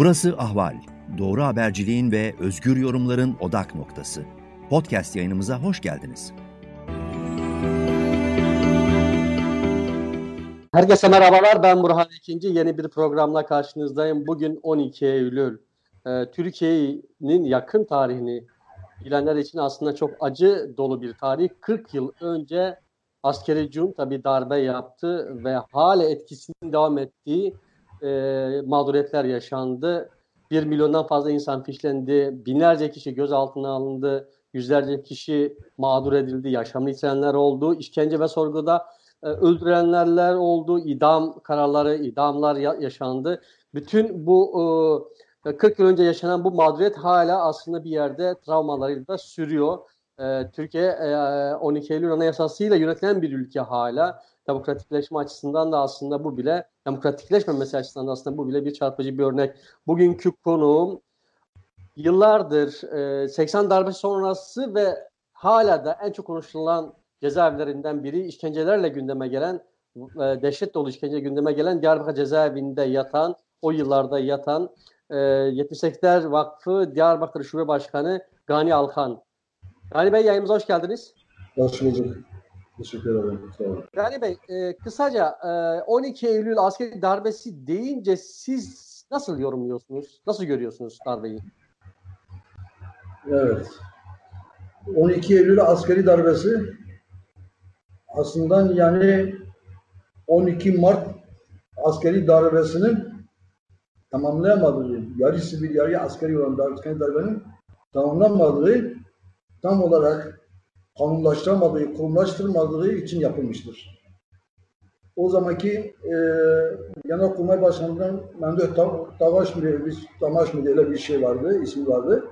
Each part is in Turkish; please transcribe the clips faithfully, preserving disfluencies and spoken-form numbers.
Burası Ahval. Doğru haberciliğin ve özgür yorumların odak noktası. Podcast yayınımıza hoş geldiniz. Herkese merhabalar. Ben Burhan İkinci. Yeni bir programla karşınızdayım. Bugün on iki Eylül. Ee, Türkiye'nin yakın tarihini bilenler için aslında çok acı dolu bir tarih. kırk yıl önce askeri junta bir darbe yaptı ve hala etkisinin devam ettiği e, mağduriyetler yaşandı. Bir milyondan fazla insan fişlendi, binlerce kişi gözaltına alındı, yüzlerce kişi mağdur edildi, yaşamını yitirenler oldu, işkence ve sorguda e, öldürenler oldu, idam kararları, idamlar ya- yaşandı. Bütün bu e, kırk yıl önce yaşanan bu mağduriyet hala aslında bir yerde travmalarıyla da sürüyor. E, Türkiye e, on iki Eylül Anayasası'yla yönetilen bir ülke hala. Demokratikleşme açısından da aslında bu bile, demokratikleşmemesi açısından da aslında bu bile bir çarpıcı bir örnek. Bugünkü konuğum yıllardır e, seksen darbesi sonrası ve hala da en çok konuşulan cezaevlerinden biri, işkencelerle gündeme gelen, e, dehşet dolu işkence gündeme gelen Diyarbakır cezaevinde yatan, o yıllarda yatan e, yetmiş sekizler Vakfı Diyarbakır Şube Başkanı Gani Alkan. Gani Bey, yayınımıza hoş geldiniz. Hoş bulduk. Teşekkür ederim. Sağ olun. Gani Bey, e, kısaca e, on iki Eylül askeri darbesi deyince siz nasıl yorumluyorsunuz? Nasıl görüyorsunuz darbeyi? Evet. on iki Eylül askeri darbesi aslında yani on iki Mart askeri darbesinin tamamlayamadığı, yarı sivil yarı askeri olan askeri darbenin tamamlanmadığı, tam olarak kanunlaştırmadığı, kurumlaştırmadığı için yapılmıştır. O zamanki e, Genelkurmay Başkanı'ndan Memduh Tavaş mı diye bir, Tavaş mı diye bir şey vardı, ismi vardı.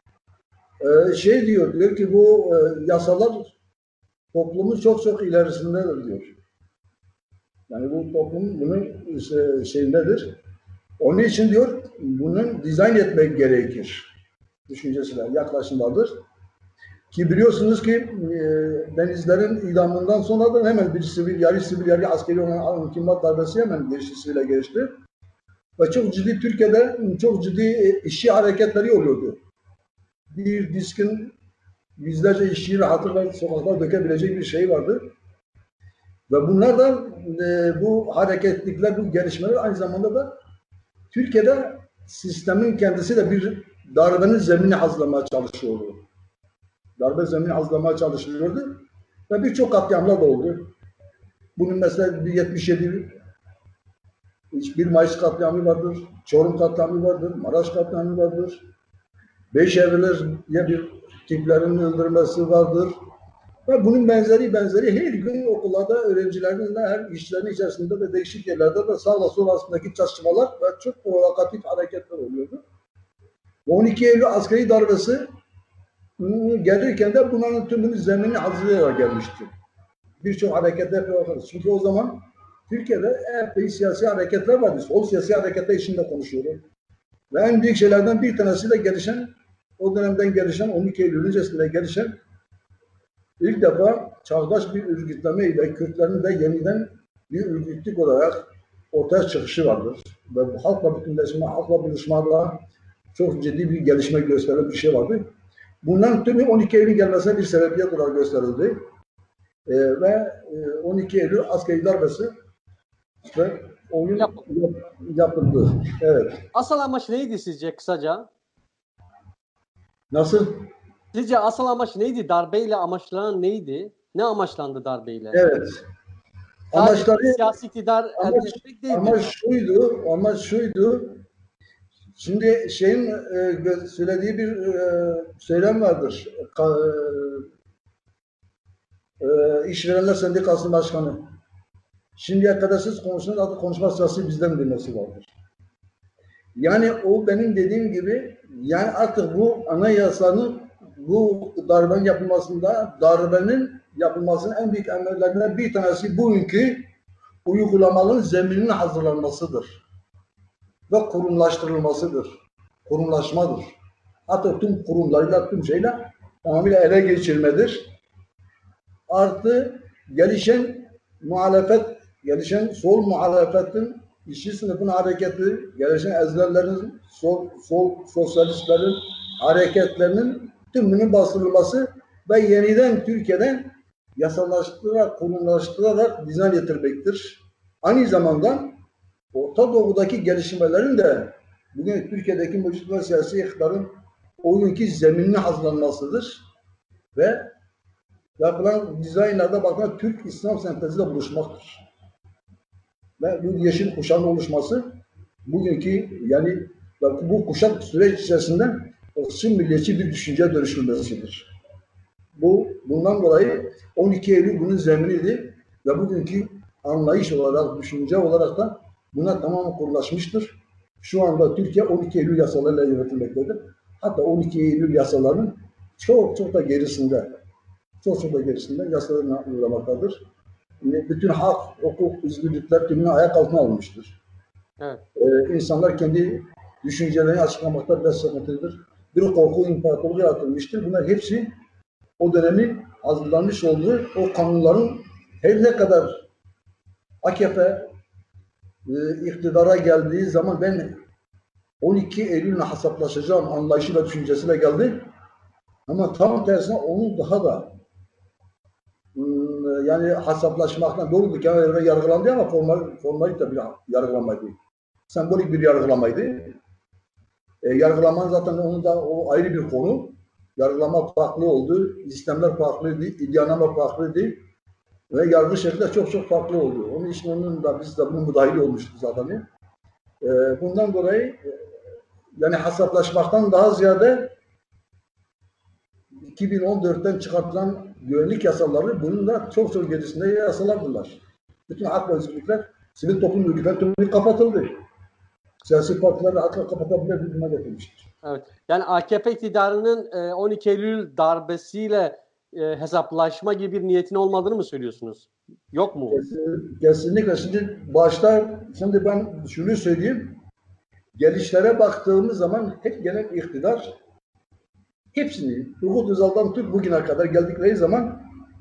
E, şey diyor, diyor ki bu e, yasalar toplumun çok çok ilerisindedir diyor. Yani bu toplum bunun e, şeyindedir. Onun için diyor, bunun dizayn etmek gerekir. Düşüncesiler, yaklaşımlardır. Ki biliyorsunuz ki e, denizlerin idamından sonra da hemen bir sivil, yarı sivil, yarı askeri olan on iki Mart darbesi hemen geçti, sivile geçti. Ve çok ciddi, Türkiye'de çok ciddi e, işçi hareketleri oluyordu. Bir diskin yüzlerce işçiyi rahatlıkla sokaklara dökebilecek bir şey vardı. Ve bunlardan e, bu hareketlikler, bu gelişmeler aynı zamanda da Türkiye'de sistemin kendisi de bir darbenin zemini hazırlamaya çalışıyordu. Darbe zemini hazırlamaya çalışılıyordu ve birçok katliamlar da oldu. Bunun mesela yetmiş yedi bir Mayıs katliamı vardır, Çorum katliamı vardır, Maraş katliamı vardır. Beyşehirliler diye bir tiplerin öldürmesi vardır. Ve bunun benzeri benzeri her gün okullarda öğrencilerin de her işlerin içerisinde de değişik yerlerde de sağla sol arasındaki çatışmalar ve çok provokatif hareketler oluyordu. on iki Eylül askeri darbesi gelirken de bunların tümünün zemini hazırlayarak gelmişti. Birçok hareketler yapıyoruz. Çünkü o zaman Türkiye'de epey siyasi hareketler vardı. Sol siyasi hareketler içinde konuşuyorum. Ve en büyük şeylerden bir tanesi de gelişen, o dönemden gelişen, on iki Eylül öncesinde gelişen ilk defa çağdaş bir örgütleme ile Kürtlerin de yeniden bir örgütlük olarak ortaya çıkışı vardır. Ve bu halkla bütünleşme, halkla buluşmalarla çok ciddi bir gelişme gösteren bir şey vardı. Bundan tümü on iki Eylül gelmesine bir sebebiyet olarak gösterildi. Ee, ve e, on iki Eylül askeri darbesi ve oyun yap, yapıldı. Evet. Asıl amaç neydi sizce kısaca? Nasıl? Sizce asıl amaç neydi? Darbeyle amaçlanan neydi? Ne amaçlandı darbeyle? Evet. Amaçları siyasi iktidar elde etmek değildi. Amaç şuydu, amaç şuydu. Şimdi şeyin e, söylediği bir e, söylem vardır. Ka, e, İşverenler Sendikası Başkanı. Şimdiye kadar siz konuşun, adı konuşma sırası bizden demesi vardır. Yani o benim dediğim gibi, yani artık bu anayasanın bu darbenin yapılmasında, darbenin yapılmasının en büyük emellerden bir tanesi bugünkü uygulamaların zemininin hazırlanmasıdır. Ve kurumlaştırılmasıdır. Kurumlaşmadır. Hatta tüm kurumlarıyla, tüm şeyle tamamıyla ele geçirmedir. Artı gelişen muhalefet, gelişen sol muhalefetin işçi sınıfın hareketi, gelişen ezilenlerin, sol, sol sosyalistlerin hareketlerinin tümünün bastırılması ve yeniden Türkiye'den yasallaştırarak, kurumlaştırarak dizayn ettirmektir. Aynı zamanda Orta Doğu'daki gelişmelerin de bugün Türkiye'deki mevcut ve siyasi iktidarın o günkü zeminine hazırlanmasıdır. Ve yapılan dizaynlarda bakılan Türk İslam senteziyle buluşmaktır. Ve bu yeşil kuşağın oluşması bugünkü yani bu kuşak süreç içerisinde ırkçı milliyetçi bir düşünce dönüşülmesidir. Bu bundan dolayı on iki Eylül bunun zeminiydi ve bugünkü anlayış olarak, düşünce olarak da buna tamamen kurulaşmıştır. Şu anda Türkiye on iki Eylül yasalarıyla yönetilmektedir. Hatta on iki Eylül yasalarının çok çok da gerisinde, çok çok da gerisinde yasalarına uygulamaktadır. Bütün hak, hukuk, özgürlükler tümünü ayak altına almıştır. Evet. Ee, insanlar kendi düşüncelerini açıklamakta biraz sıkıntılıdır. Bir korku imparatorluğu yaratılmıştır. Bunlar hepsi o dönemin hazırlanmış olduğu o kanunların her ne kadar A K P e, iktidara geldiği zaman ben on iki Eylül'le hesaplaşacağım anlayışı ve düşüncesiyle geldi. Ama tam tersine onun daha da yani hesaplaşmaktan doğrudur ki yani yargılandı ama formal, formalite bir yargılamaydı. Sembolik bir yargılamaydı. E, yargılaman zaten onun da o ayrı bir konu. Yargılama farklı oldu, istemler farklıydı, iddianame farklıydı ve yargı şekli çok çok farklı oldu. Onun için onun da biz de bunun müdahil olmuştuk zaten. E, bundan dolayı e, yani hesaplaşmaktan daha ziyade iki bin on dörtten çıkartılan güvenlik yasaları bunun da çok çok gerisinde yasalardılar. Bütün hak ve özgürlükler, sivil toplum örgütleri tümü kapatıldı. Siyasi partiler rahatla kapatabilir bir duruma getirmiştir. Evet. Yani A K P iktidarının on iki Eylül darbesiyle hesaplaşma gibi bir niyetin olmadığını mı söylüyorsunuz? Yok mu? Kesinlikle. Şimdi başta, şimdi ben şunu söyleyeyim. Gelişlere baktığımız zaman hep gelen iktidar hepsini, Turgut Özal'dan tut bugüne kadar geldikleri zaman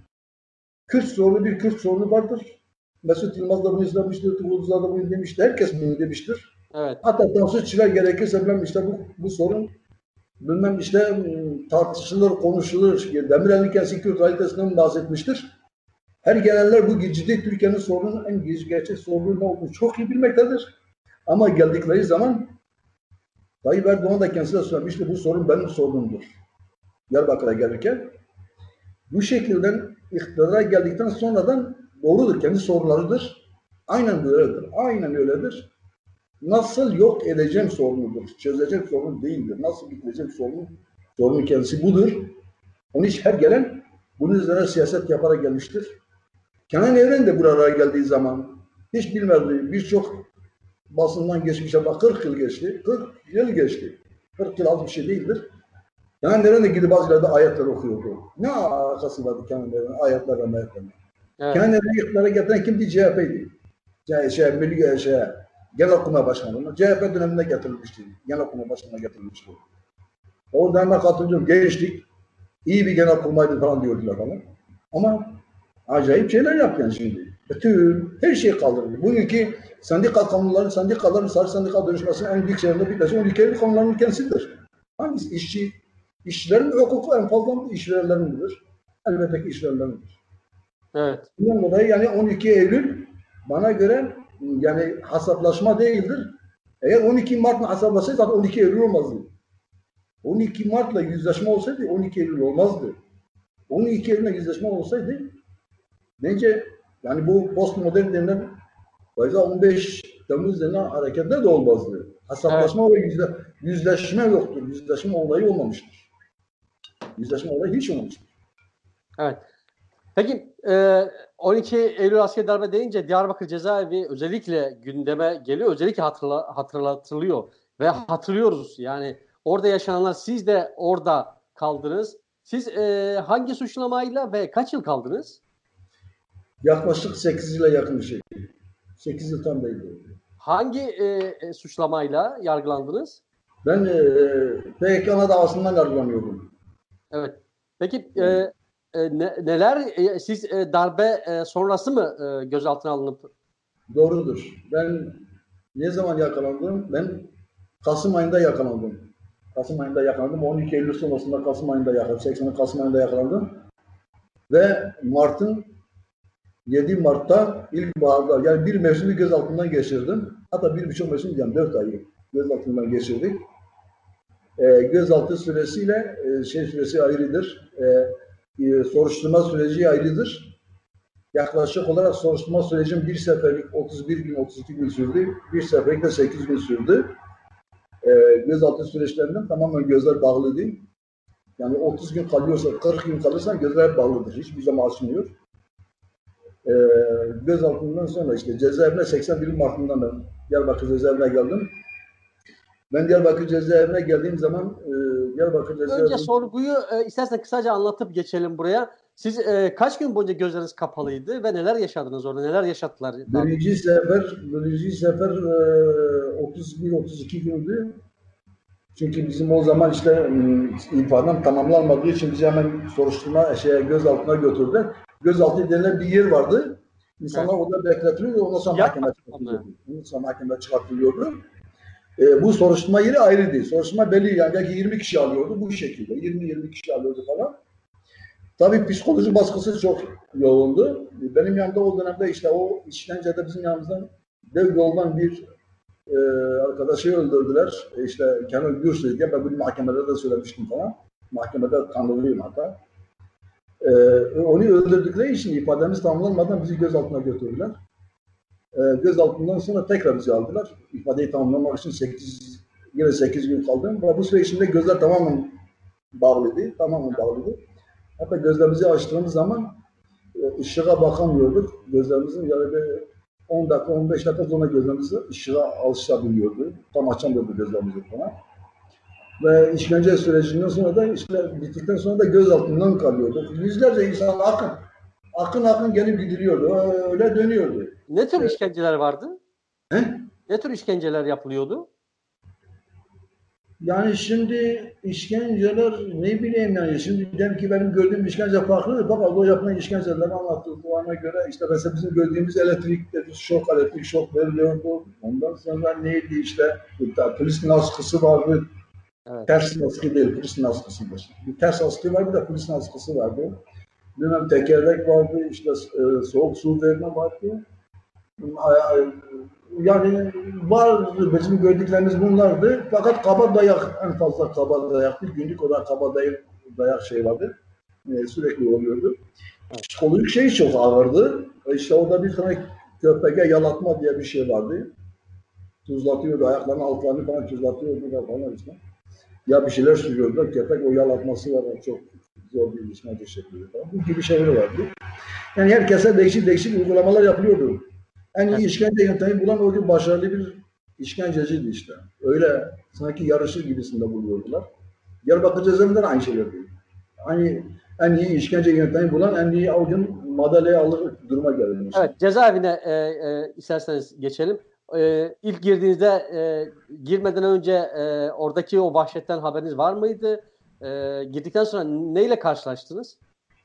Kürt sorunu bir Kürt sorunu vardır. Mesut Yılmaz da bunu izlemiştir, Turgut Özal da bunu demiştir. Herkes bunu demiştir. Evet. Hatta Tansu Çiller gerekirse bilmem işte bu, bu sorun bilmem işte tartışılır, konuşulur. Demirel'in kendisi Kürt realitesinden bahsetmiştir. Her gelenler bu ciddi Türkiye'nin sorunun en gerçek sorunun ne olduğunu çok iyi bilmektedir. Ama geldikleri zaman Tayyip Erdoğan da kendisi de söylemişti, bu sorun benim sorunumdur. Diyarbakır'a gelirken. Bu şekilde iktidara geldikten sonradan doğrudur, kendi sorunlarıdır. Aynen öyledir, aynen öyledir. Nasıl yok edeceğim sorunudur, çözeceğim sorun değildir. Nasıl bitireceğim sorunu, sorunun kendisi budur. Onun için her gelen bunun üzerine siyaset yaparak gelmiştir. Kenan Evren de buraya geldiği zaman hiç bilmediği birçok basından geçmiş ama kırk yıl geçti. kırk yıl geçti. kırk yıl az bir şey değildir. Kenan Evren de gidip bazı yerde ayetler okuyordu. Ne alakası vardı Kenan Evren'in ayetlerle ayetlerle? Evet. Kenan Evren'i iktidara getiren kimdi? C H P'ydi. Şey, şey, Milli şey, Genelkurmay Başkanı. C H P döneminde getirilmişti. Genelkurmay Başkanı'na getirilmişti. Oradan da katılıyorum. Gençlik. İyi bir genelkurmaydı falan diyordular bana. Ama acayip şeyler yaptı yani şimdi. Bütün her şeyi kaldırdı. Bugünkü sendika kanunları, sendikaların sarı sendika dönüşmesinin en büyük şeylerinden bir tanesi on iki Eylül kanunlarının kendisidir. Hangisi işçi? İşçilerin hukuku en fazla işverenlerindir. Elbette ki işverenlerindir. Evet. Bundan dolayı yani on iki Eylül bana göre yani hesaplaşma değildir. Eğer on iki Mart'la hesaplaşsaydı zaten on iki Eylül olmazdı. on iki Mart'la yüzleşme olsaydı on iki Eylül olmazdı. on iki Eylül'le yüzleşme olsaydı bence yani bu postmodern denilen on beş Temmuz denilen hareketler de olmazdı. Hesaplaşma evet. Ve yüzle, yüzleşme yoktur. Yüzleşme olayı olmamıştır. Yüzleşme olayı hiç olmamıştır. Evet. Peki on iki Eylül askeri darbe deyince Diyarbakır cezaevi özellikle gündeme geliyor. Özellikle hatırla, hatırlatılıyor. Ve hatırlıyoruz. Yani orada yaşananlar, siz de orada kaldınız. Siz e, hangi suçlamayla ve kaç yıl kaldınız? Yaklaşık sekiz yıla yakın bir şey. sekiz yıl tam değil. Hangi e, suçlamayla yargılandınız? Ben e, P K K davasından yargılanıyordum. Evet. Peki e, e, ne, neler e, siz e, darbe e, sonrası mı e, gözaltına alınıp? Doğrudur. Ben Ne zaman yakalandım? Ben Kasım ayında yakalandım. Kasım ayında yakalandım. on iki Eylül sonrasında Kasım ayında yakalandım. seksenin Kasım ayında yakalandım. Ve Mart'ın yedi Mart'ta ilkbaharda yani bir mevsimi gözaltından geçirdim. Hatta bir buçuk mevsim yani dört ayı gözaltından geçirdik. E, gözaltı süresiyle e, şey süresi ayrıdır. E, e, soruşturma süreci ayrıdır. Yaklaşık olarak soruşturma sürecim bir seferlik otuz bir gün otuz iki gün sürdü. Bir seferlik de sekiz gün sürdü. E, gözaltı süreçlerinden tamamen gözler bağlı değil. Yani otuz gün kalıyorsa, kırk gün kalırsa gözler bağlıdır. Hiçbir zaman açmıyor. E, gözaltından sonra işte cezaevine seksen bir Mart'ından ben Diyarbakır cezaevine geldim. Ben Diyarbakır cezaevine geldiğim zaman e, Diyarbakır cezaevine... Önce sorguyu e, istersen kısaca anlatıp geçelim buraya. Siz e, kaç gün boyunca gözleriniz kapalıydı ve neler yaşadınız orada? Neler yaşattılar? Birinci sefer, birinci sefer e, otuz bir otuz iki gündü. Çünkü bizim o zaman işte ifadem tamamlanmadığı için bizi hemen soruşturma şeye gözaltına götürdüler. Gözaltı denilen bir yer vardı. İnsanlar evet. Orada bekletiliyordu. Ondan sonra mahkeme çıkartılıyordu. Ondan sonra mahkeme çıkartılıyordu. E, bu soruşturma yeri ayrıydı. Soruşturma belli yani belki yirmi kişi alıyordu bu şekilde. yirmi yirmi kişi alıyordu falan. Tabii psikoloji baskısı çok yoğundu. Benim yanımda o dönemde işte o işkencede bizim yanımızdan dev yoldan bir e, arkadaşı öldürdüler. E, işte Kemal Gürsüz diye ben bunu mahkemelerde de söylemiştim falan. Mahkemede tanıklıyım hatta. E, onu öldürdükleri için ifademiz tamamlanmadan bizi gözaltına götürdüler. E, gözaltından sonra tekrar bizi aldılar. İfadeyi tamamlamak için sekiz, yine sekiz gün kaldım. Ve bu süre içinde gözler tamamen bağlıydı. Tamamen bağlıydı. Hatta gözlerimizi açtığımız zaman ışığa bakamıyorduk. Gözlerimizin yani on dakika on beş dakika sonra gözlerimizi ışığa alışabiliyordu. Tam açamıyordu gözlerimizi falan. Ve işkence sürecinden sonra da işte bittikten sonra da göz altından kalıyorduk. Yüzlerce insan akın akın akın gelip gidiliyordu. Öyle dönüyordu. Ne tür işkenceler vardı? He? Ne tür işkenceler yapılıyordu? Yani şimdi işkenceler ne bileyim yani şimdi diyelim ki benim gördüğüm işkence farklıdır. Fakat o yapılan işkenceleri anlattıklarına göre işte mesela bizim gördüğümüz elektrik, şok, elektrik şok veriliyordu. Ondan sonra neydi işte polisin askısı vardı. Evet. Ters askı değil, polisin askısıdır. Bir ters askı vardı da polisin askısı vardı. Bilmem tekerlek vardı, işte soğuk su verme vardı. Yani var bizim gördüklerimiz bunlardı. Fakat kaba dayak en fazla kaba dayaktı. Günlük olarak kaba dayak, dayak şey vardı. Ee, sürekli oluyordu. Psikolojik şey çok ağırdı. İşte orada bir tane köpeğe yalatma diye bir şey vardı. Tuzlatıyordu, ayaklarının altlarını falan tuzlatıyordu falan işte. Ya bir şeyler sürüyordu. Köpek o yalatması var. Çok zor bir işkence şekli falan. Bu gibi şeyler vardı. Yani herkese değişik değişik uygulamalar yapılıyordu. En iyi işkence yöntemi bulan o gün başarılı bir işkenceciydi işte. Öyle sanki yarışır gibisinde buluyordular. Diyarbakır cezaevinden aynı şey yapıyor. Hani en iyi işkence yöntemi bulan en iyi o gün madalyayı alır duruma geldi. Işte. Evet, cezaevine e, e, isterseniz geçelim. E, ilk girdiğinizde e, girmeden önce e, oradaki o vahşetten haberiniz var mıydı? E, girdikten sonra neyle karşılaştınız?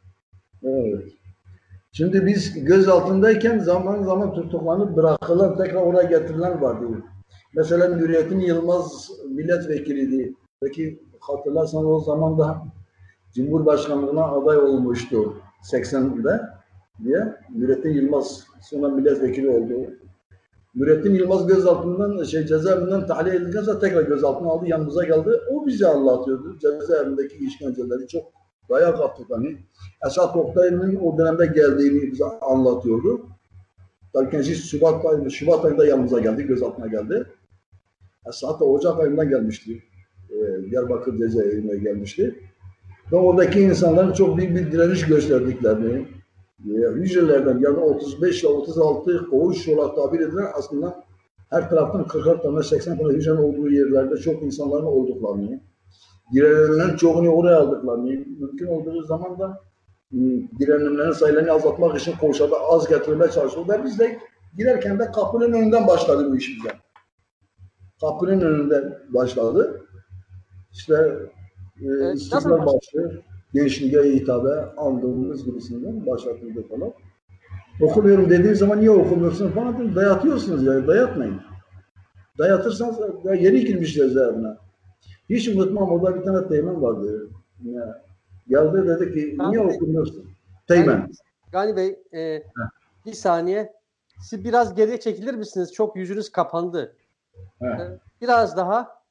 Evet. Şimdi biz gözaltındayken zaman zaman tutuklanıp bırakılan tekrar oraya getirilen vardı. Mesela Nurettin Yılmaz milletvekiliydi. Peki hatırlarsan o zaman da Cumhurbaşkanlığına aday olmuştu seksende diye. Nurettin Yılmaz sonra milletvekili oldu. Nurettin Yılmaz gözaltından, şey cezaevinden tahliye edildikten sonra tekrar gözaltına aldı, yanımıza geldi. O bize anlatıyordu. Cezaevindeki işkenceleri çok dayak attık hani. Esat Oktay'ın o dönemde geldiğini bize anlatıyordu. Tabii kendisi Şubat ayında, Şubat ayında yanımıza geldi, gözaltına geldi. Esat da Ocak ayında gelmişti. Ee, Diyarbakır cezaevine gelmişti. Ve oradaki insanların çok büyük bir direniş gösterdiklerini, e, hücrelerden yani otuz beş ile otuz altı koğuş olarak tabir edilen aslında her taraftan kırk tane seksen tane hücrenin olduğu yerlerde çok insanların olduklarını, direnenlerin çoğunu oraya aldıklarını, mümkün olduğu zaman da direnenlerin sayılarını azaltmak için koğuşlarda az getirmeye çalışıyorlar. Biz de girerken de kapının önünden başladı bu iş bize. Kapının önünden başladı. İşte e, istiklal başlığı, gençliğe hitabe aldığımız gibisinden başlatıldı falan. Okumuyorum dediğin zaman niye okumuyorsun falan dedim. Dayatıyorsunuz ya, dayatmayın. Dayatırsanız daha yeni girmiş cezaevine. Hiç unutmam, orada bir tane teğmen vardı. Ya, geldi dedi ki Gani niye Bey, okumuyorsun? Teğmen. Gani, Gani Bey e, bir saniye. Siz biraz geriye çekilir misiniz? Çok yüzünüz kapandı. E, biraz daha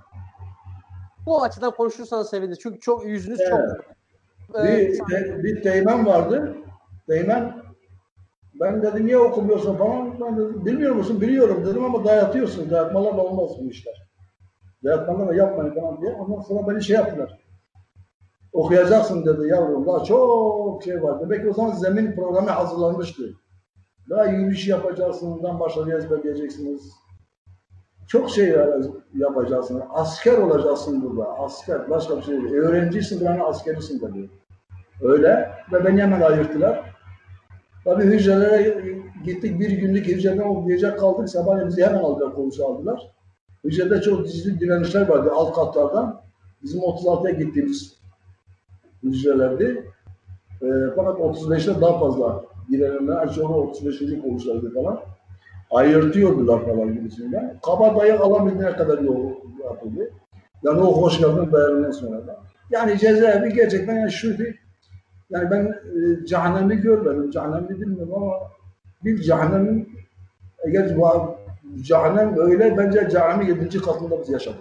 bu açıdan konuşursanız seviniriz. Çünkü çok yüzünüz çok e, Bir, te, bir teğmen vardı. Teğmen, ben dedim niye okumuyorsun falan. Ben dedim, bilmiyor musun? Biliyorum dedim ama dayatıyorsun. Dayatmalarla olmaz bu işler. Dayatmalarla yapmayın falan diye. Ondan sonra beni şey yaptılar. Okuyacaksın dedi yavrum. Daha çok şey var. Demek ki o zaman zemin programı hazırlanmıştı. Daha yürüyüş yapacaksınız. Ondan başarı ezberleyeceksiniz. Çok şey yapacaksın. Asker olacaksın burada. Asker. Başka bir şey değil. Öğrencisin, buranın askerisin dedi. Öyle. Ve beni hemen ayırttılar. Tabii hücrelere gittik. Bir günlük hücreden okuyacak kaldık. Sabahleyin bizi hemen aldılar, koğuşa aldılar. Hücrede çok ciddi direnişler vardı alt katlardan. Bizim otuz altıya gittiğimiz hücrelerdi. E, fakat otuz beşte daha fazla direnenler. Aşağı otuz beşinci koğuşlardı falan. Ayırtıyordular falan gibisinden. Kabadayı alabildiğine kadar yol yapıldı. Yani o hoş geldin beğenilen sonra da. Yani cezaevi gerçekten yani şuydu. Yani ben e, cehennemi görmedim. Cehennemi bilmiyorum ama bir cehennemin eğer bu cehennem öyle bence cehennemin yedinci katında biz yaşadık.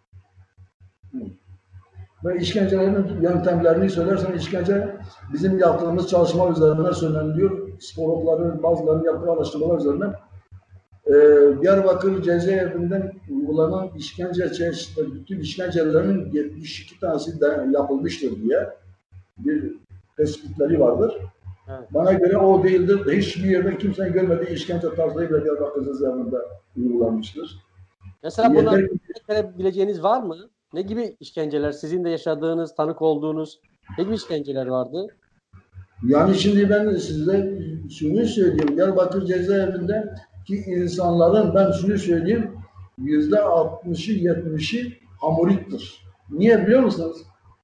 Hı. Ve işkencelerin yöntemlerini söylersen işkence bizim yaptığımız çalışma üzerinden söyleniliyor. Psikologların bazılarının yaptığı araştırmalar üzerinden Ee, Diyarbakır cezaevinden uygulanan işkence çeşitleri, bütün işkencelerin yetmiş iki tanesi de yapılmıştır diye bir tespitleri vardır. Evet. Bana göre o değildir. Hiçbir yerde kimsenin görmediği işkence tarzıyla Diyarbakır cezaevinde uygulanmıştır. Mesela buna verebileceğiniz var mı? Ne gibi işkenceler? Sizin de yaşadığınız, tanık olduğunuz ne gibi işkenceler vardı? Yani şimdi ben size şunu söyleyeyim. Diyarbakır cezaevinde ki insanların ben şunu söyleyeyim yüzde altmışı yetmişi hamurittir. Niye biliyor musunuz?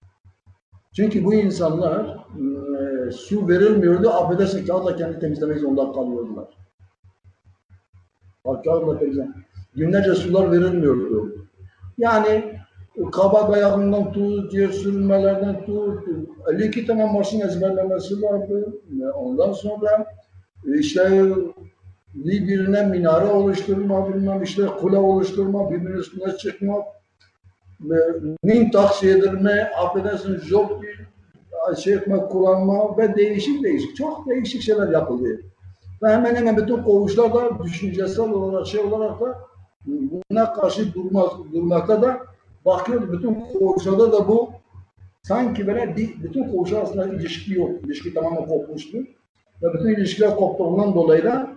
Çünkü bu insanlar e, su verilmiyordu. Affedersin kağıtla kendi temizlemek zorunda kalıyordular. Bak kağıtla temizlemek. Günlerce sular verilmiyordu. Yani kaba dayağından tut, yer sürülmelerden tut, elli iki tane marşın ezberlemesi vardı. Ondan sonra işte birbirine minare oluşturma, bilmem işte kule oluşturma, birbirinin üstüne çıkma, min taksi edilme, affedersin job şey etme, kullanma ve değişik değişik, çok değişik şeyler yapıldı. Ve hemen hemen bütün koğuşlarda düşüncesel olarak şey olarak da buna karşı durmak, durmakta da bakıyordu. Bütün koğuşlarda da bu sanki böyle bir, bütün koğuşlar aslında ilişki yok. İlişki tamamen kopmuştu. Ve bütün ilişkiler koptuğundan dolayı da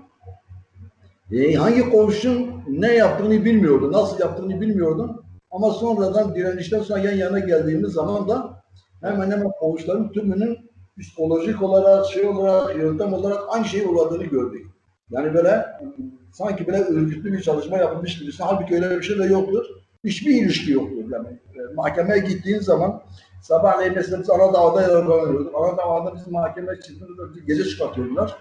e, hangi koğuşun ne yaptığını bilmiyordu, nasıl yaptığını bilmiyordum. Ama sonradan direnişten sonra yan yana geldiğimiz zaman da hemen hemen koğuşların tümünün psikolojik olarak, şey olarak, yöntem olarak aynı şeyi uğradığını gördük. Yani böyle sanki böyle örgütlü bir çalışma yapılmış gibi. Halbuki öyle bir şey de yoktur. Hiçbir ilişki yoktur. Yani e, mahkemeye gittiğin zaman sabahleyin mesela biz ana davada yararlanıyorduk. Ana davada bizim mahkemeye çıktığımızda gece çıkartıyordular.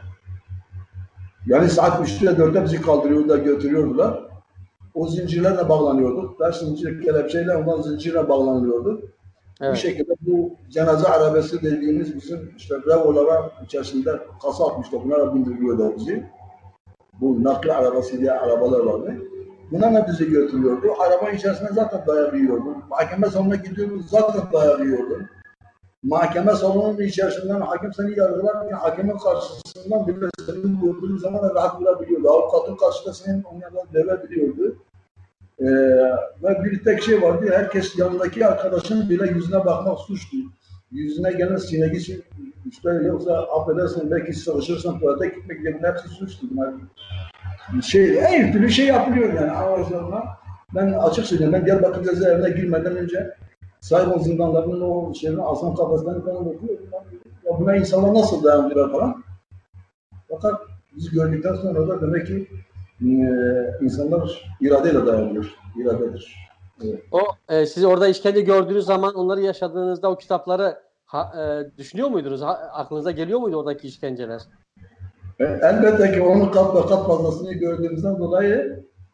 Yani saat üçte dörtte bizi kaldırıyordular, götürüyordular. O zincirlerle bağlanıyorduk. Taş zincir kelepçeyle ondan zincirle bağlanıyorduk. Evet. Bu şekilde bu cenaze arabası dediğimiz bizim işte revolara içerisinde kasa atmıştı. Bunlara bindiriyordu bizi. Bu nakli arabası diye arabalar vardı. Bunlarla bizi götürüyordu. Arabanın içerisinde zaten dayak yiyordu. Mahkeme salonuna gidiyordu, zaten dayak yiyordu. Mahkeme salonunun içerisinden hakim seni yargılarken hakimin karşısından bile senin gördüğün zaman rahat bulabiliyordu. Avukatın karşısında senin onlarla dövebiliyordu. Ee, ve bir tek şey vardı, herkes yanındaki arkadaşının bile yüzüne bakmak suçtu. Yüzüne gelen sinegi işte yoksa affedersin belki çalışırsan tuvalete gitmek gibi hepsi suçtu. Yani şey, her türlü şey yapılıyor yani. Ama ben açık söyleyeyim, ben Diyarbakır cezaevine girmeden önce Saygon zindanlarının o şeyini aslan kafaslarını falan okuyorum. Ya buna insanlar nasıl dayanıyorlar falan. Fakat biz gördükten sonra da demek ki Ee, insanlar iradeyle dayanıyor. İradedir. Evet. O e, siz orada işkence gördüğünüz zaman onları yaşadığınızda o kitapları ha, e, düşünüyor muydunuz? Ha, aklınıza geliyor muydu oradaki işkenceler? E, elbette ki onun kat ve kat fazlasını gördüğümüzden dolayı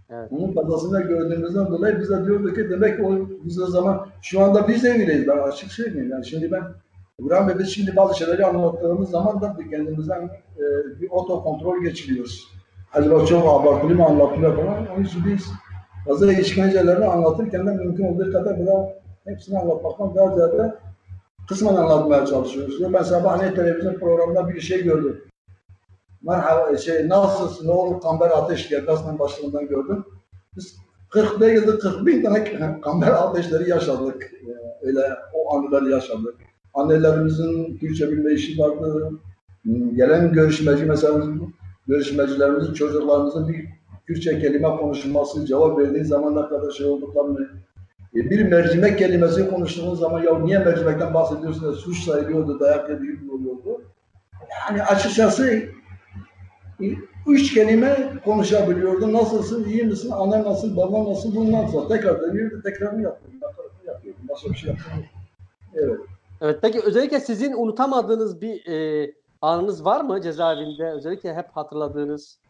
Evet. Onun fazlasını gördüğümüzden dolayı biz de diyorduk ki demek ki o biz o zaman şu anda biz de öyleyiz. Ben açık söyleyeyim. Yani şimdi ben İbrahim Bey biz şimdi bazı şeyleri anlattığımız zaman da kendimizden e, bir otokontrol geçiriyoruz. Acaba çok abartılı mı anlatılıyor falan. Onun için biz fazla işkencelerini anlatırken de mümkün olduğu kadar daha hepsini anlatmaktan daha ziyade kısmen anlatmaya çalışıyoruz. Ben sabah hani televizyon programında bir şey gördüm. Merhaba, şey, nasılsın, ne olur Kamber Ateş diye gazetenin başlığından gördüm. Biz kırk değildi, kırk bin tane Kamber Ateşleri yaşadık. Öyle o anıları yaşadık. Annelerimizin Türkçe bilme işi vardı. Gelen görüşmeci mesela görüşmecilerimizin, çocuklarımızın bir Türkçe kelime konuşması, cevap verdiği zaman ne kadar şey olduklarını, bir mercimek kelimesi konuştuğumuz zaman ya niye mercimekten bahsediyorsunuz, suç sayılıyordu, dayak yediği oluyordu. Yani açıkçası üç kelime konuşabiliyordu. Nasılsın, iyi misin, annen nasıl, baban nasıl, bundan sonra tekrar dönüyordu, tekrarını yapıyordum, yapıyordum, başka bir şey yapıyordum. Evet. Evet, peki özellikle sizin unutamadığınız bir e, anınız var mı cezaevinde? Özellikle hep hatırladığınız.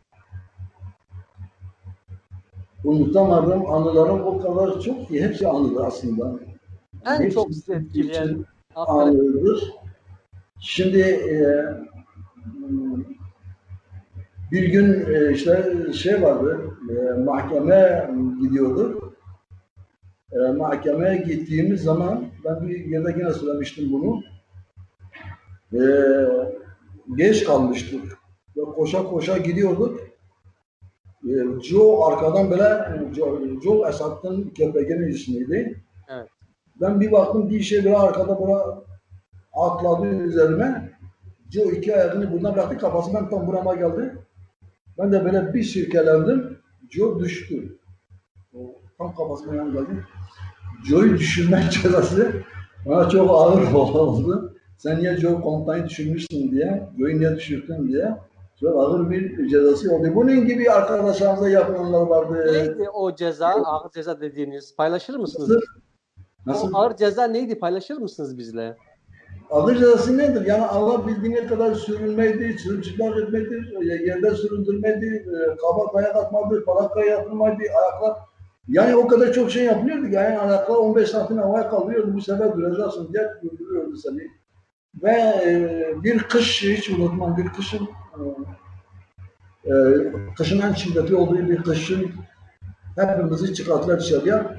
Unutamadığım anılarım o kadar çok ki hepsi anıdır aslında. En Hepsi çok sizi etkileyen anıdır. Şimdi e, bir gün e, işte şey vardı, e, mahkemeye gidiyorduk. E, mahkemeye gittiğimiz zaman, ben bir yerde yine söylemiştim bunu, e, geç kalmıştık. Ve koşa koşa gidiyorduk. E, Joe arkadan böyle, Joe, Joe Esad'ın köpeğinin ismiydi. Evet. Ben bir baktım bir şey böyle arkada böyle atladı üzerime. Joe iki ayağını buradan bıraktı, kafası ben tam burama geldi. Ben de böyle bir sirkelendim. Joe düştü. O, tam kafasına yan geldi. Joe'yu düşürme cezası bana çok ağır oldu. Sen niye Joe komutayı düşürmüşsün diye, Joe'yu niye düşürdün diye çok ağır bir cezası oldu. Bunun gibi arkadaşlarımıza yapılanlar vardı. Neydi o ceza, ağır ceza dediğiniz? Paylaşır mısınız? Nasıl? Nasıl? O ağır ceza neydi? Paylaşır mısınız bizle? Ağır cezası nedir? Yani Allah bildiğine kadar sürünmeydi, sürücüler etmedi, yerde süründürmedi, kaba kayak atmadı, falakaya yapılmadı, ayaklar. Yani o kadar çok şey yapılıyordu. Yani ayaklar on beş santim havaya kalıyordu. Bu sefer duracaksın diye durduruyordu seni. Ve e, bir kış hiç unutmam. Bir kışın e, kışın en şiddetli olduğu bir kışın hepimizi çıkarttılar dışarıya.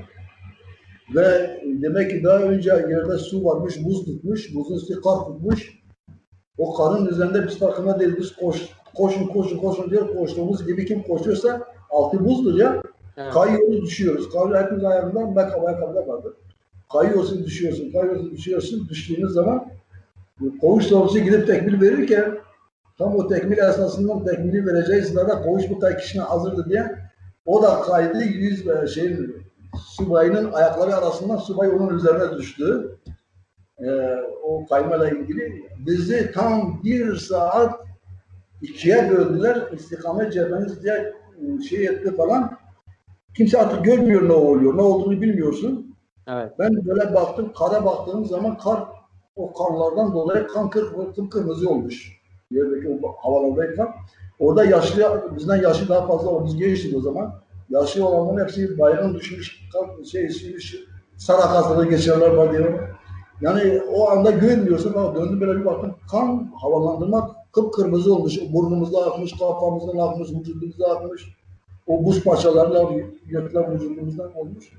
Ve demek ki daha önce yerde su varmış, buz tutmuş, buzun üstü kar tutmuş. O karın üzerinde biz farkında değiliz. Biz koş, koşun, koşun, koşun diyor. Koştuğumuz gibi kim koşuyorsa altı buzdur ya. Evet. Kayıyoruz, düşüyoruz. Kayıyor hepimiz ayağından, ben ayakkabıda vardı. Kayıyorsun, düşüyorsun, kayıyorsun, düşüyorsun. Düştüğünüz zaman koğuş sorusu gidip tekmil verirken tam o tekmil esnasından tekmili vereceği sırada koğuş bu kadar kişine hazırdı diye o da kaydı yüz ve şeyin subayının ayakları arasından subay onun üzerine düştü. Ee, o kaymayla ilgili bizi tam bir saat ikiye böldüler. İstikamet cepheniz diye şey etti falan. Kimse artık görmüyor ne oluyor. Ne olduğunu bilmiyorsun. Evet. Ben böyle baktım, kara baktığım zaman kar o karlardan dolayı kan kırmızı olmuş. Yerdeki o havalardayken. Orada yaşlı, bizden yaşı daha fazla o biz gençtik o zaman. Yaşlı olanların hepsi baygın düşmüş, şey, şey, sarı hastalığı geçirenler var diyor. Yani o anda görmüyorsun ama döndüm böyle bir baktım kan havalandırma kıpkırmızı olmuş. Burnumuzda akmış, kafamızdan akmış, vücudumuzda akmış. O buz parçalarıyla gökler vücudumuzdan olmuş.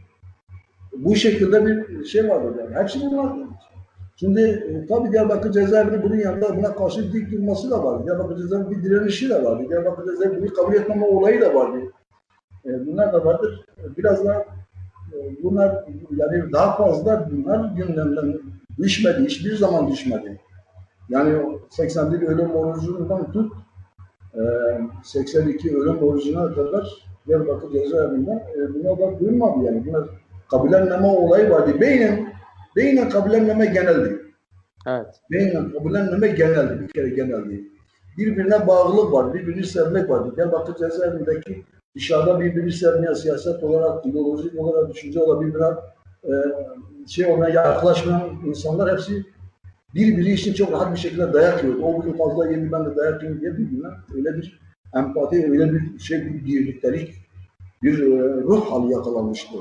Bu şekilde bir şey vardı yani. Hepsi bunlar. Şimdi e, tabii Diyarbakır cezaevinin bunun yanında buna karşı dik durması da vardı. Diyarbakır cezaevinin bir direnişi de vardı. Diyarbakır cezaevinin bunu kabul etmeme olayı da vardı. E, bunlar da vardır. Biraz da e, bunlar yani daha fazla bunlar gündemden düşmedi. Hiçbir zaman düşmedi. Yani seksen bir ölüm orucundan tut e, seksen iki ölüm orucuna kadar Diyarbakır cezaevinden e, bunlar da duymadı yani. Bunlar kabullenmeme olayı vardı. Beynin beynin kabullenmeme geneldi. Evet. Beynin kabullenmeme geneldi. Bir kere geneldi. Birbirine bağlılık var. Birbirini sevmek vardı. Diyarbakır cezaevindeki dışarıda birbirini sevmeyen siyaset olarak, ideolojik olarak, düşünce olarak birbirine e, şey olmaya yaklaşmayan insanlar hepsi birbiri için çok rahat bir şekilde dayak yiyordu. O bugün fazla yedi ben de dayak yiyorum diye birbirine öyle bir empati, öyle bir şey, bir birliktelik bir e, ruh hali yakalanmıştı.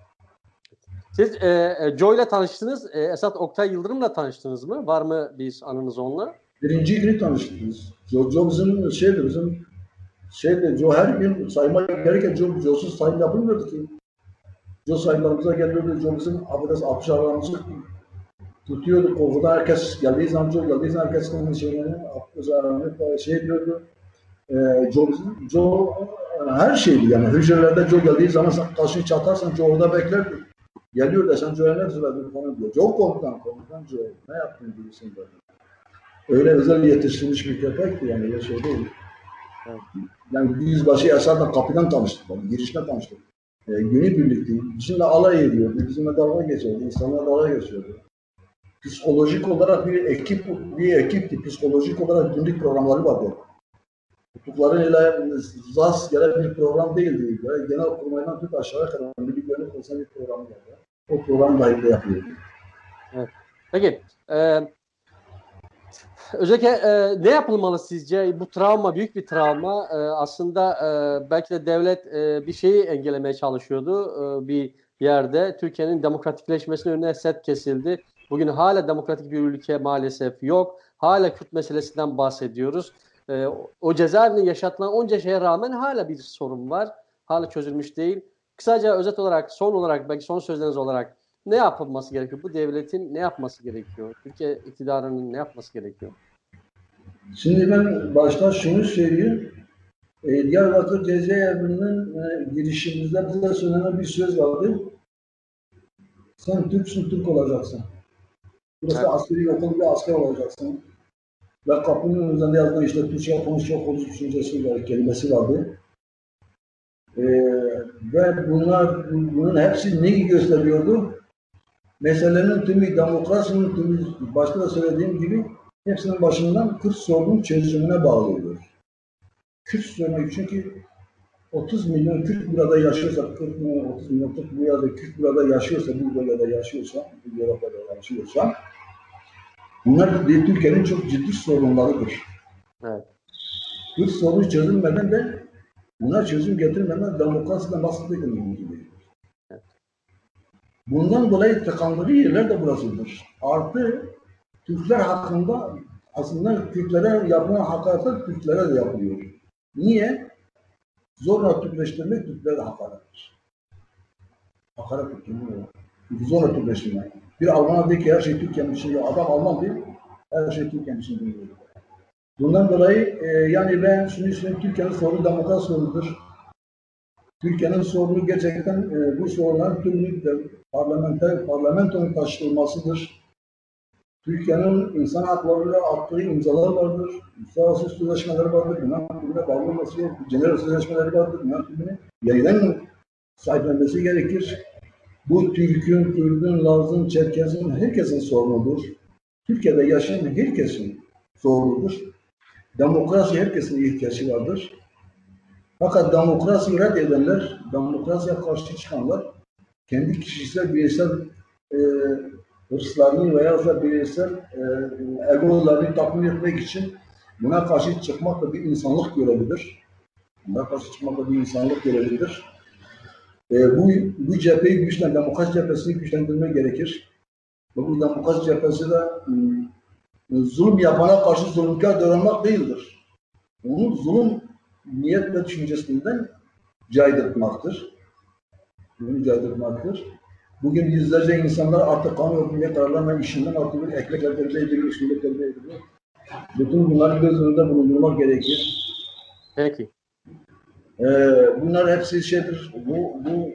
Siz e, Joe ile tanıştınız. E, Esat Oktay Yıldırım'la tanıştınız mı? Var mı bir anınız onunla? Birinci günü tanıştık biz. Joe, Joe bizim şeydi, bizim şeydi, Joe her gün sayma gereken Joe, Joe'suz sayım yapılmıyordu ki. Joe sayılarımıza geliyordu, Joe bizim affedersin altmış aramızı tutuyordu, korkudan herkes geldiği zaman, Joe geldiği zaman herkes onun şeylerini, altmış aramızı şey diyordu. E, Joe, Joe her şeydi yani, hücrelerde Joe geldiği zaman sen kaşını çatarsan Joe orada beklerdi. Geliyor da sen Joe'ya ne söyledin falan diyor. Joe komutan, komutan Joe, ne yaptın diyorsun böyle. Öyle özel yetiştirilmiş bir köpekti yani, öyle şey değil. Evet. Yani yüzbaşı Esat'la kapıdan tanıştık, yani girişte tanıştık. E, günü birlikte, bizimle alay ediyordu, bizimle dalga geçiyordu, insanlar dalga geçiyordu. Psikolojik olarak bir ekip, bir ekipti, psikolojik olarak günlük programları vardı. Tutukların ile rastgele bir program değildi. Böyle genel kurmaydan tut aşağıya kadar bir günlük olsa bir program vardı. O program dahilinde yapıyordu. Evet. Peki, e, özellikle e, ne yapılmalı sizce? Bu travma, büyük bir travma. E, aslında e, belki de devlet e, bir şeyi engellemeye çalışıyordu e, bir yerde. Türkiye'nin demokratikleşmesinin önüne set kesildi. Bugün hala demokratik bir ülke maalesef yok. Hala Kürt meselesinden bahsediyoruz. E, o cezaevinde yaşatılan onca şeye rağmen hala bir sorun var. Hala çözülmüş değil. Kısaca özet olarak, son olarak, belki son sözleriniz olarak ne yapılması gerekiyor? Bu devletin ne yapması gerekiyor? Türkiye iktidarının ne yapması gerekiyor? Şimdi ben başta şunu söyleyeyim. E, Diyarbakır cezaevinin e, girişimizde bize söylenen bir söz vardı. Sen Türksün, Türk olacaksın. Burası evet. Askeri okul, bir asker olacaksın. Ve kapının üzerinde yazılan işte Türkçe konuşuyor, konuşuyor düşüncesi var, kelimesi vardı. E, ve bunlar, bunun hepsi neyi gösteriyordu? Meselenin tümü, demokrasinin tümü, başta da söylediğim gibi hepsinin başından Kürt sorunun çözümüne bağlıyoruz. Kürt sorunu çünkü otuz milyon Kürt burada yaşıyorsa, kırk milyon, otuz milyon Kürt burada, Kürt burada yaşıyorsa, bu bölgede yaşıyorsa, bu bölgede yaşıyorsa, bunlar Türkiye'nin çok ciddi sorunlarıdır. Evet. Kürt sorunu çözülmeden de, bunlar çözüm getirmeden demokrasiden bahsetmek mümkün değil. Evet. Bundan dolayı tıkandığı yerler de burasıdır. Artı Türkler hakkında aslında Kürtlere yapılan hakaretler Kürtlere de yapılıyor. Niye? Zorla Türkleştirmek Türklere hakarettir. Hakaret Türklerine zorla Türkleştirmek. Bir Alman değil ki her şey Türkiye'nin içinde. Adam Alman değil, her şey Türkiye'nin içinde. Bundan dolayı e, yani ben şunu söyleyeyim, Türkiye'nin sorunu demokrasi sorunudur. Türkiye'nin sorunu gerçekten e, bu sorunların tümünü parlamenter, parlamentonun taşınmasıdır. Türkiye'nin insan haklarıyla attığı imzalar vardır. Uluslararası sözleşmeleri vardır. Yunan Türk'üne bağlı olması gerekir. Cenevre sözleşmeleri vardır. Yunan Türk'üne yeniden sahiplenmesi gerekir. Bu Türk'ün, Kürt'ün, Laz'ın, Çerkez'in herkesin sorunudur. Türkiye'de yaşayan herkesin sorunudur. Demokrasi herkesin ihtiyacı vardır. Fakat demokrasiyi reddedenler, demokrasiye karşı çıkanlar kendi kişisel, bireysel e, hırslarını veya da bireysel e, egolarını tatmin etmek için buna karşı çıkmak da bir insanlık görevidir. Buna karşı çıkmak da bir insanlık görevidir. E, bu, bu cepheyi güçlen, demokrasi cephesini güçlendirmek gerekir. Ve bu demokrasi cephesi de e, zulüm yapana karşı zulümkar davranmak değildir. Onun zulüm niyet ve düşüncesinden caydırtmaktır. Bunu caydırtmaktır. Bugün yüzlerce insanlar artık kanun hükümeye kararlarla işinden artık ekmek elde edilir, işinlik elde edilir. Bütün bunları göz önünde bulundurmak gerekir. Peki. Ee, bunlar hepsi şeydir. Bu bu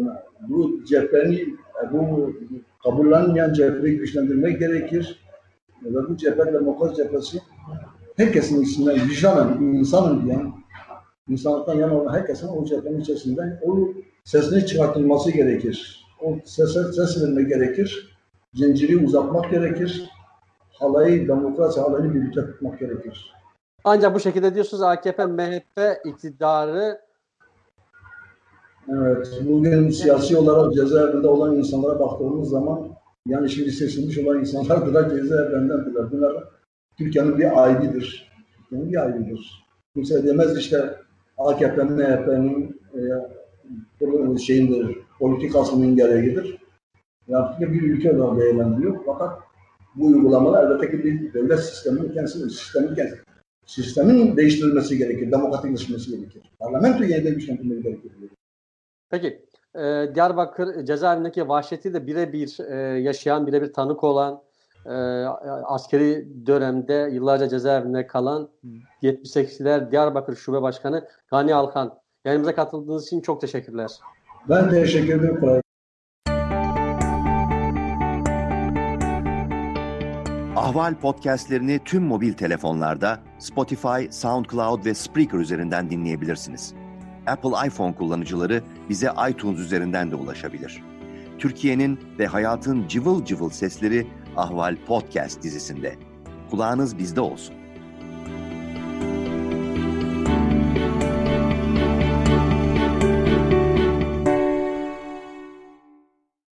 bu cepheyi, bu kabullenmeyen cepheyi güçlendirmek gerekir. Ve bu cephe demokrasi cephesi herkesin içinden vicdanen, insanın diyen, insanlıktan yana olan herkesin o cephenin içerisinden o sesini çıkartılması gerekir. O sese ses vermek gerekir. Zinciri uzatmak gerekir. Halayı, demokrasi halayını birlikte tutmak gerekir. Ancak bu şekilde diyorsunuz A K P, M H P iktidarı. Evet, bugün siyasi olarak cezaevinde olan insanlara baktığımız zaman, yani şimdi seçilmiş olan insanlar da cezaevindendiler. Bunlar Türkiye'nin bir aybidir. Türkiye'nin bir aybidir. Kimse demez işte A K P, M H P'nin, e, şeyindir, politikasının gereğidir. Yani bir ülke olarak değerlendiriyor. Fakat bu uygulamalar elbette ki bir devlet sisteminin kendisi, sistemin kendisi. Sistemin değiştirilmesi gerekir, demokratikleşmesi gerekir. Parlamento yeniden güçlendirilmesi gerekir. Peki, e, Diyarbakır cezaevindeki vahşeti de birebir e, yaşayan, birebir tanık olan, e, askeri dönemde yıllarca cezaevinde kalan yetmiş sekiziler Diyarbakır Şube Başkanı Gani Alkan. Yayınımıza katıldığınız için çok teşekkürler. Ben teşekkür ederim. Kolay. Ahval podcastlerini tüm mobil telefonlarda Spotify, SoundCloud ve Spreaker üzerinden dinleyebilirsiniz. Apple iPhone kullanıcıları bize iTunes üzerinden de ulaşabilir. Türkiye'nin ve hayatın cıvıl cıvıl sesleri Ahval Podcast dizisinde. Kulağınız bizde olsun.